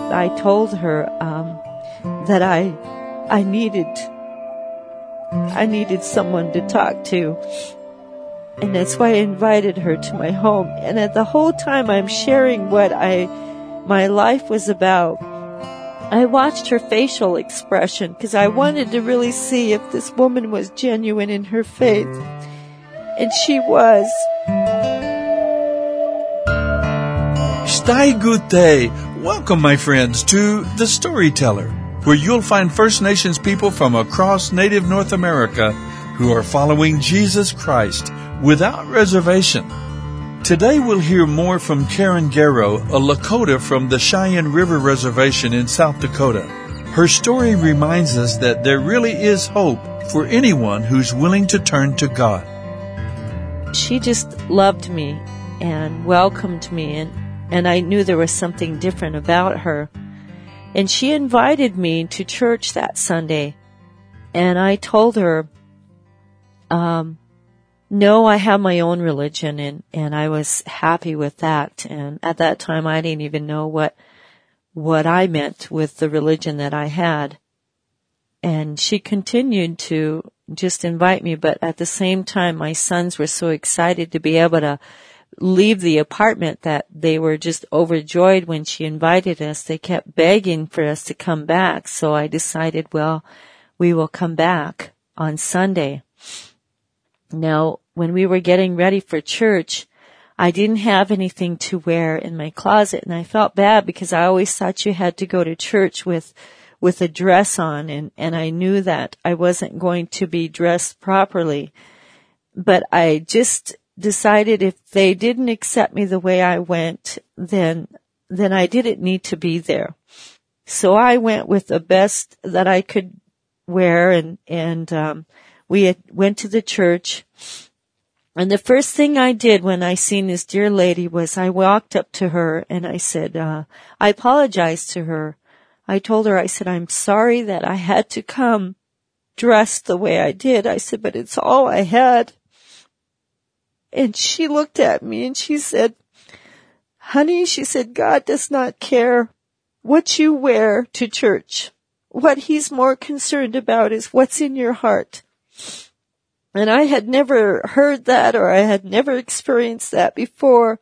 I told her that I needed someone to talk to. And that's why I invited her to my home. And at the whole time I'm sharing what my life was about, I watched her facial expression because I wanted to really see if this woman was genuine in her faith. And she was. Stai Gute. Welcome, my friends, to The Storyteller, where you'll find First Nations people from across Native North America who are following Jesus Christ without reservation. Today we'll hear more from Karen Garrow, a Lakota from the Cheyenne River Reservation in South Dakota. Her story reminds us that there really is hope for anyone who's willing to turn to God. She just loved me and welcomed me, and I knew there was something different about her. And she invited me to church that Sunday, and I told her, no, I have my own religion, and I was happy with that. And at that time, I didn't even know what I meant with the religion that I had. And she continued to just invite me, but at the same time, my sons were so excited to be able to leave the apartment that they were just overjoyed when she invited us. They kept begging for us to come back. So I decided, well, we will come back on Sunday. Now, when we were getting ready for church, I didn't have anything to wear in my closet, and I felt bad because I always thought you had to go to church with a dress on, and I knew that I wasn't going to be dressed properly. But I just decided if they didn't accept me the way I went, then I didn't need to be there. So I went with the best that I could wear, and we went to the church. And the first thing I did when I seen this dear lady was I walked up to her and I said, I apologized to her. I told her, I said, I'm sorry that I had to come dressed the way I did. I said, but it's all I had. And she looked at me and she said, honey, she said, God does not care what you wear to church. What he's more concerned about is what's in your heart. And I had never heard that, or I had never experienced that before.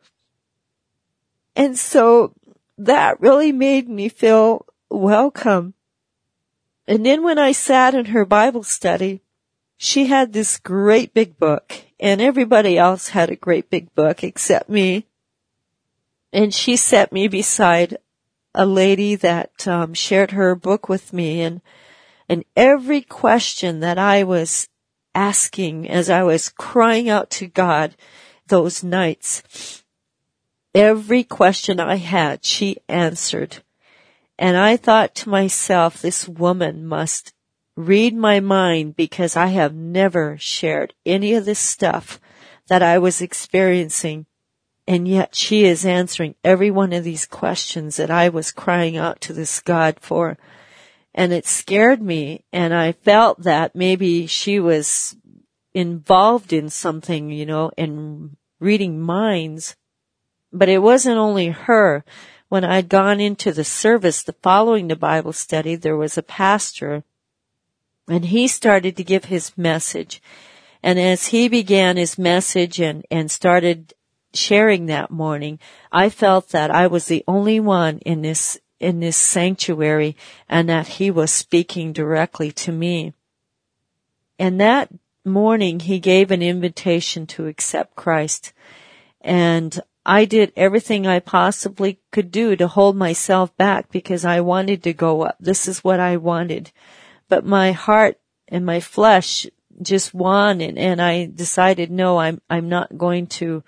And so that really made me feel welcome. And then when I sat in her Bible study, she had this great big book, and everybody else had a great big book except me. And she set me beside a lady that shared her book with me, and every question that I was asking as I was crying out to God those nights, every question I had, she answered. And I thought to myself, this woman must read my mind, because I have never shared any of this stuff that I was experiencing. And yet she is answering every one of these questions that I was crying out to this God for. And it scared me, and I felt that maybe she was involved in something, in reading minds. But it wasn't only her. When I'd gone into the service following the Bible study, there was a pastor, and he started to give his message. And as he began his message and started sharing that morning, I felt that I was the only one in this sanctuary, and that he was speaking directly to me. And that morning he gave an invitation to accept Christ. And I did everything I possibly could do to hold myself back, because I wanted to go up. This is what I wanted. But my heart and my flesh just won, and I decided, no, I am not going to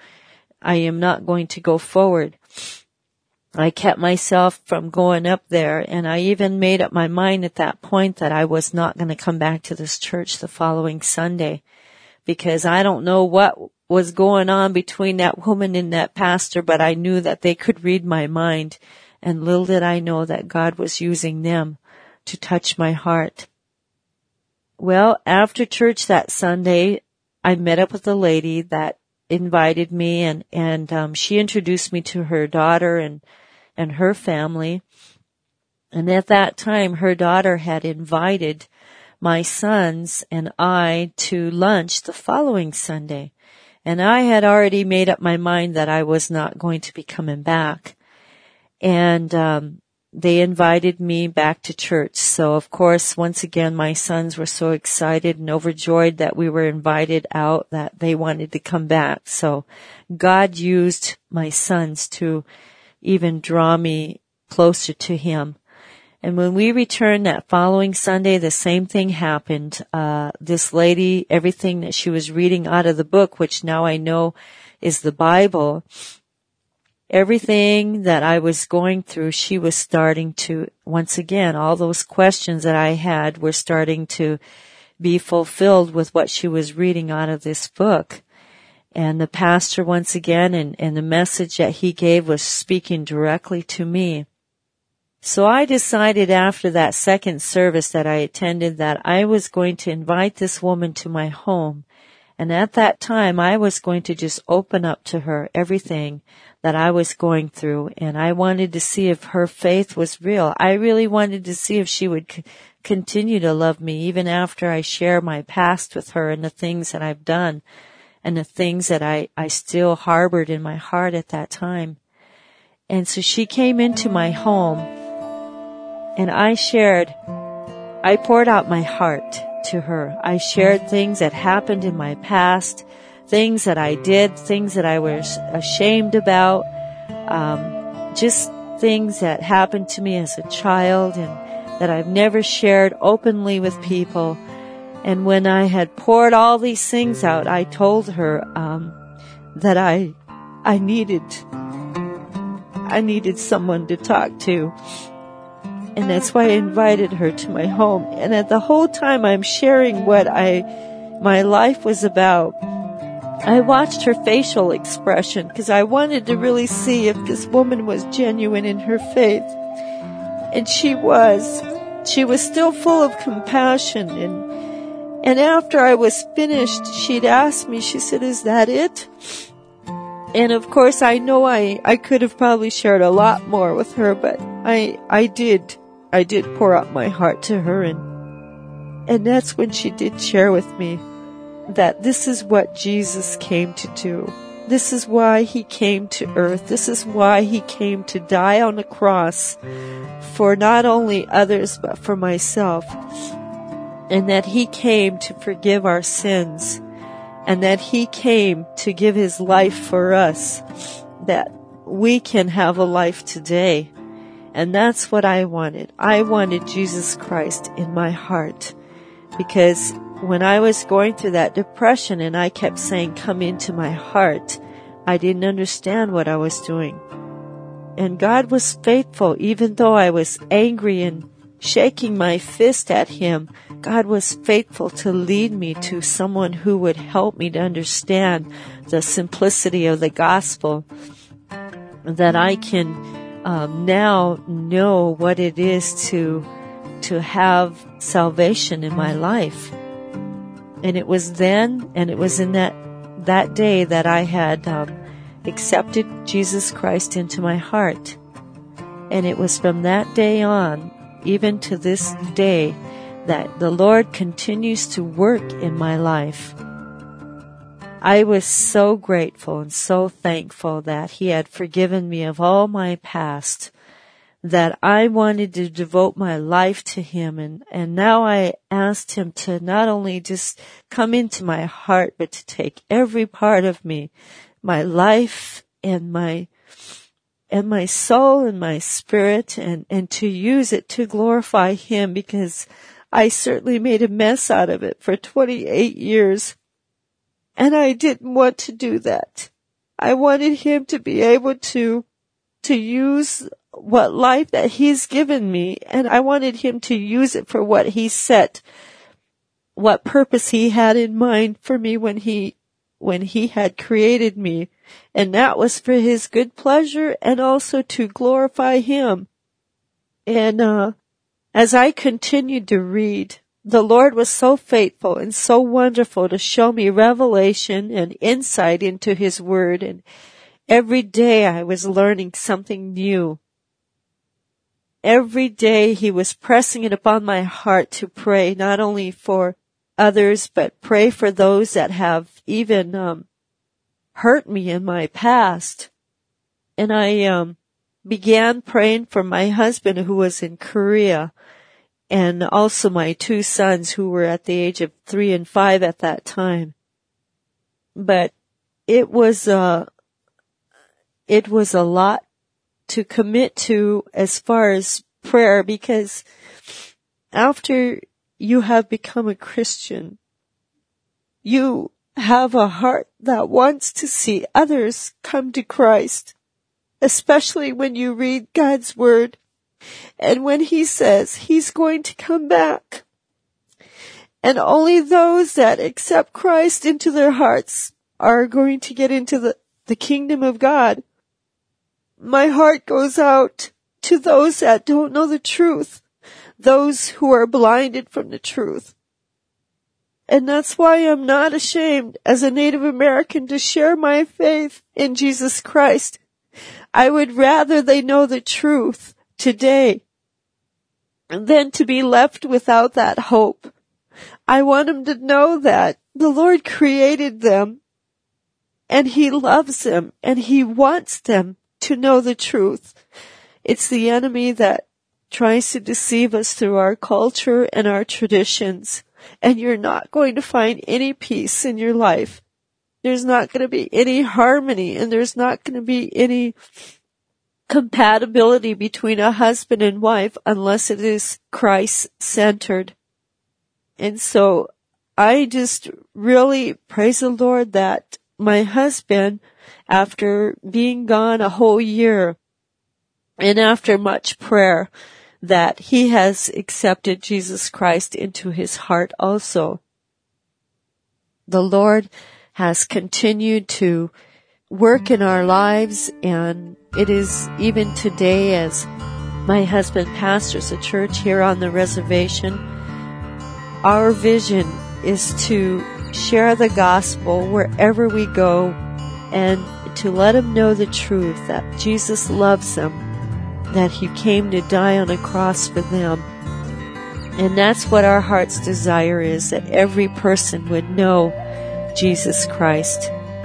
go forward. I kept myself from going up there, and I even made up my mind at that point that I was not going to come back to this church the following Sunday, because I don't know what was going on between that woman and that pastor, but I knew that they could read my mind, and little did I know that God was using them to touch my heart. Well, after church that Sunday, I met up with a lady that invited me, and she introduced me to her daughter and her family. And at that time, her daughter had invited my sons and I to lunch the following Sunday. And I had already made up my mind that I was not going to be coming back. And they invited me back to church. So, of course, once again, my sons were so excited and overjoyed that we were invited out that they wanted to come back. So God used my sons to even draw me closer to Him. And when we returned that following Sunday, the same thing happened. This lady, everything that she was reading out of the book, which now I know is the Bible, everything that I was going through, she was starting to, once again, all those questions that I had were starting to be fulfilled with what she was reading out of this book. And the pastor, once again, and the message that he gave was speaking directly to me. So I decided after that second service that I attended that I was going to invite this woman to my home. And at that time, I was going to just open up to her everything that I was going through. And I wanted to see if her faith was real. I really wanted to see if she would continue to love me even after I share my past with her and the things that I've done and the things that I still harbored in my heart at that time. And so she came into my home, and I poured out my heart to her. I shared things that happened in my past, things that I did, things that I was ashamed about, just things that happened to me as a child and that I've never shared openly with people. And when I had poured all these things out, I told her that I needed someone to talk to. And that's why I invited her to my home. And at the whole time I'm sharing what my life was about, I watched her facial expression because I wanted to really see if this woman was genuine in her faith. And she was. She was still full of compassion. And after I was finished, she'd asked me, she said, "Is that it?" And of course, I know I could have probably shared a lot more with her, but I did pour out my heart to her, and that's when she did share with me that this is what Jesus came to do. This is why He came to earth. This is why He came to die on the cross for not only others, but for myself. And that He came to forgive our sins. And that He came to give His life for us, that we can have a life today. And that's what I wanted. I wanted Jesus Christ in my heart. Because when I was going through that depression and I kept saying, "Come into my heart," I didn't understand what I was doing. And God was faithful. Even though I was angry and shaking my fist at Him, God was faithful to lead me to someone who would help me to understand the simplicity of the gospel, that I can now know what it is to have salvation in my life. And it was then, and it was in that day that I had accepted Jesus Christ into my heart. And it was from that day on, even to this day, that the Lord continues to work in my life. I was so grateful and so thankful that He had forgiven me of all my past, that I wanted to devote my life to Him. And now I asked Him to not only just come into my heart, but to take every part of me, my life and my soul and my spirit, and to use it to glorify Him, because I certainly made a mess out of it for 28 years. And I didn't want to do that. I wanted Him to be able to use what life that He's given me, and I wanted Him to use it for what He set, what purpose He had in mind for me when He had created me. And that was for His good pleasure and also to glorify Him. And as I continued to read, the Lord was so faithful and so wonderful to show me revelation and insight into His Word. And every day I was learning something new. every day he was pressing it upon my heart to pray, not only for others, but pray for those that have even hurt me in my past. And I began praying for my husband who was in Korea, and also my 2 sons who were at the age of 3 and 5 at that time. But it was a lot to commit to as far as prayer, because after you have become a Christian, you have a heart that wants to see others come to Christ, especially when you read God's Word and when He says He's going to come back. And only those that accept Christ into their hearts are going to get into the kingdom of God. My heart goes out to those that don't know the truth, those who are blinded from the truth. And that's why I'm not ashamed as a Native American to share my faith in Jesus Christ. I would rather they know the truth today than to be left without that hope. I want them to know that the Lord created them and He loves them and He wants them to know the truth. It's the enemy that tries to deceive us through our culture and our traditions. And you're not going to find any peace in your life. There's not going to be any harmony, and there's not going to be any compatibility between a husband and wife unless it is Christ-centered. And so I just really praise the Lord that my husband, after being gone a whole year and after much prayer, that he has accepted Jesus Christ into his heart also. The Lord has continued to work in our lives, and it is even today, as my husband pastors a church here on the reservation, our vision is to share the gospel wherever we go and to let them know the truth that Jesus loves them, that He came to die on a cross for them. And that's what our heart's desire is, that every person would know Jesus Christ.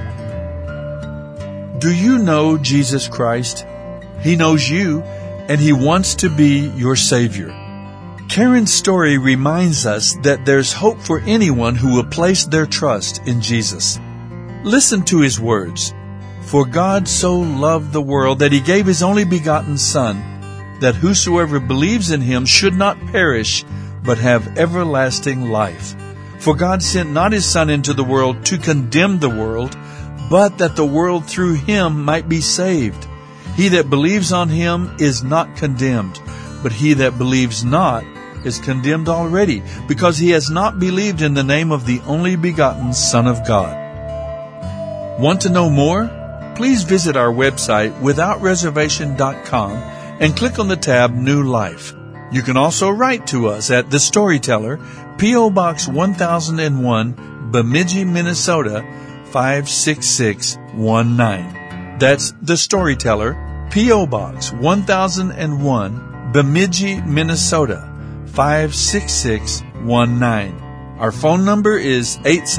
Do you know Jesus Christ? He knows you, and He wants to be your Savior. Karen's story reminds us that there's hope for anyone who will place their trust in Jesus. Listen to His words. For God so loved the world that He gave His only begotten Son, that whosoever believes in Him should not perish, but have everlasting life. For God sent not His Son into the world to condemn the world, but that the world through Him might be saved. He that believes on Him is not condemned, but he that believes not is condemned already, because he has not believed in the name of the only begotten Son of God. Want to know more? Please visit our website, withoutreservation.com, and click on the tab New Life. You can also write to us at The Storyteller, P.O. Box 1001, Bemidji, Minnesota, 56619. That's The Storyteller, P.O. Box 1001, Bemidji, Minnesota, 56619. Our phone number is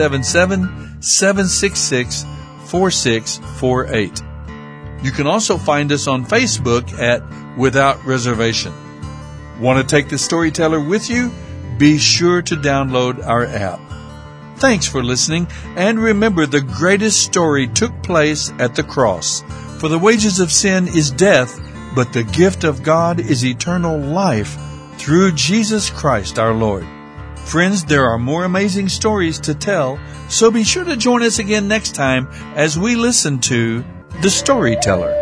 877-766-4648. You can also find us on Facebook at Without Reservation. Want to take The Storyteller with you? Be sure to download our app. Thanks for listening, and remember, the greatest story took place at the cross. For the wages of sin is death, but the gift of God is eternal life through Jesus Christ our Lord. Friends, there are more amazing stories to tell, so be sure to join us again next time as we listen to The Storyteller.